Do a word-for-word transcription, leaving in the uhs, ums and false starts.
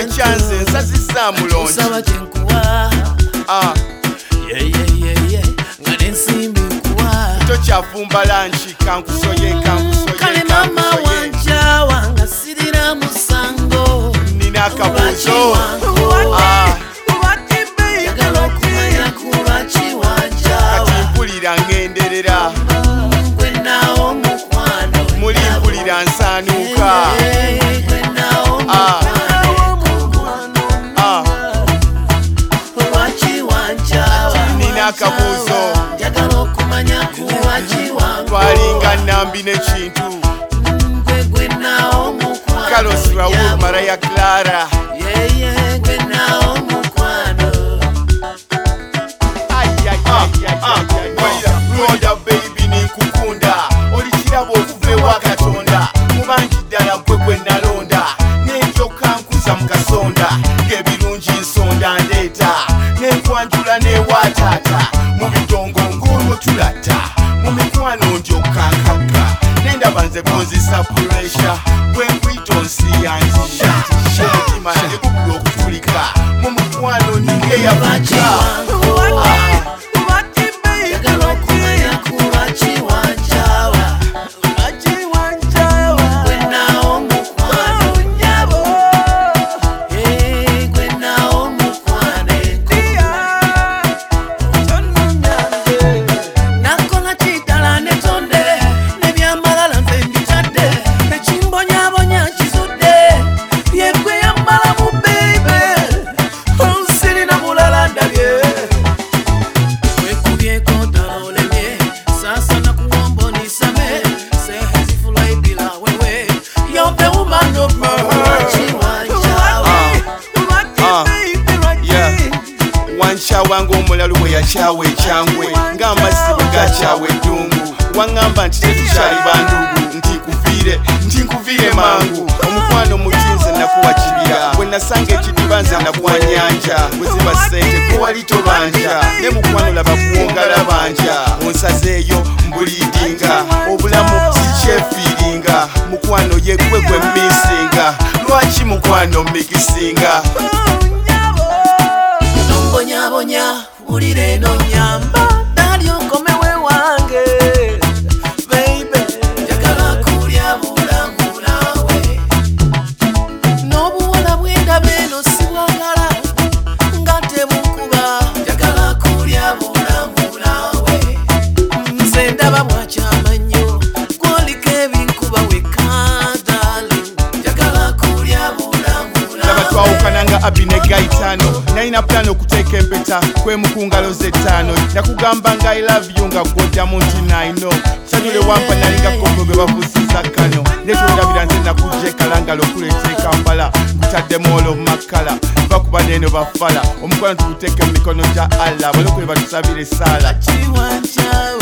gwe chance nsazisa mulonji usaba chenkuwa ah yeah yeah yeah yeah ngane nsimbi kuwa tochafumba lanchi kankusoye kankusoye kale mama wanja wanga sirira musango nina kabuzo ah yagala okumanya kuba kiwanja kati mpulira ngenderera gwe nawo mukwano muli mpulira nsanuka gwe nawo ah ah wakiwanja nina kabuzo yagala okumanya kuba kiwanja twalinga nambi n'ekintu gwe gwe nawo mukwano Carlos Raul Mariah Clara yeah yeah gwe nawo mukwano Roda baby ninkukunda olikirabo okuva ewa Katonda mubangi ddala gwe gwe nalonda nenjoka nkuza mu kasonda ng'ebirungi nsonda ndeeta nenkwanjula n'ewa taata mu bitongo ng'olwo tulatta mu mikwano njoka nkaka nendaba nze kozesa puresha bwe nkwita onsi yanzisha omutima negugula okutulika mu mukwano ningeeyabaka wangu omulalu bwe yakyawa ekyangwe ng'amazzi bwe gakyawa eddungu waŋŋamba nti tetukyali bandugu nti nkuviire nti nkuviire mangu omukwano mutinze nakuwa kibira bwe nasanga ekidiba nze nakuwa nyanja bwe ziba ssente kuwali tobanja ne mukwano laba kuwongala banja onsazeeyo mbuliidinga obulamu sikyefiiringa mukwano yegwe gwe mmisinga lwaki mukwano mmikisinga Bonya ulire no nyamba dali okomewe wange baby yakala kulya bulangula we no buwala bwenda beno siwagala ngate mukuba yakala kulya bulangula we nsenda bamwachama nnyo kwolike binkuba we kadali yakala kulya bulangula laba twawukananga Abine Gaitano nalina plano okuteeka empeta kwemu ku ngalo z'ettaano nakugamba nga I love you nga gwoddamu nti naino sanyule wampa nalinga kombo bwe bavusiza kano netwolabira nze nakujja ekalangala okuleeta e Kampala nkutaddemu all of makala bakuba neeno bafala omukwano tuguteeke mu mikono gya Allah balokole batusabire saala kiwanja